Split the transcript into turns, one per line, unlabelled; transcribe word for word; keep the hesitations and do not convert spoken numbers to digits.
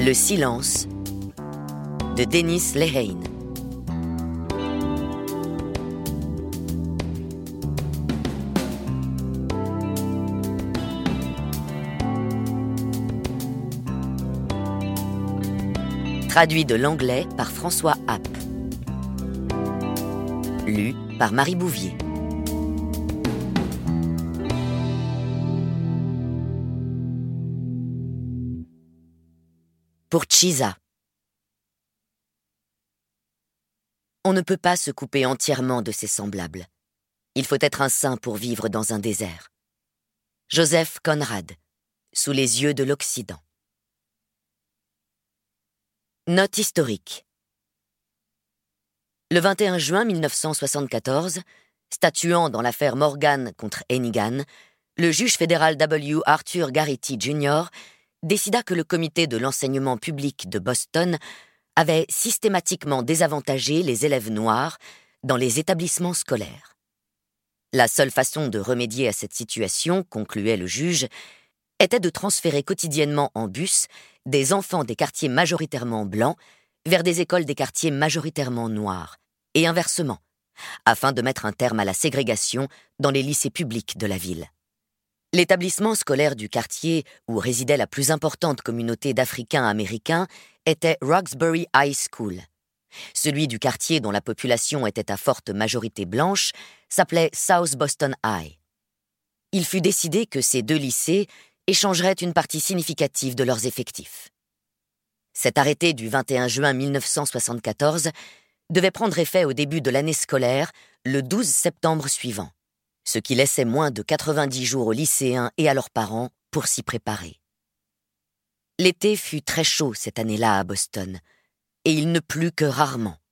Le silence de Dennis Lehane. Traduit de l'anglais par François Happ. Lu par Marie Bouvier. Pour Chisa. On ne peut pas se couper entièrement de ses semblables. Il faut être un saint pour vivre dans un désert. Joseph Conrad, Sous les yeux de l'Occident. Note historique. Le vingt et un juin mille neuf cent soixante-quatorze, statuant dans l'affaire Morgan contre Hennigan, le juge fédéral W. Arthur Garrity junior décida que le comité de l'enseignement public de Boston avait systématiquement désavantagé les élèves noirs dans les établissements scolaires. La seule façon de remédier à cette situation, concluait le juge, était de transférer quotidiennement en bus des enfants des quartiers majoritairement blancs vers des écoles des quartiers majoritairement noirs, et inversement, afin de mettre un terme à la ségrégation dans les lycées publics de la ville. L'établissement scolaire du quartier où résidait la plus importante communauté d'Africains-Américains était Roxbury High School. Celui du quartier dont la population était à forte majorité blanche s'appelait South Boston High. Il fut décidé que ces deux lycées échangeraient une partie significative de leurs effectifs. Cet arrêté du vingt et un juin mille neuf cent soixante-quatorze devait prendre effet au début de l'année scolaire, le douze septembre suivant, ce qui laissait moins de quatre-vingt-dix jours aux lycéens et à leurs parents pour s'y préparer. L'été fut très chaud cette année-là à Boston, et il ne plut que rarement.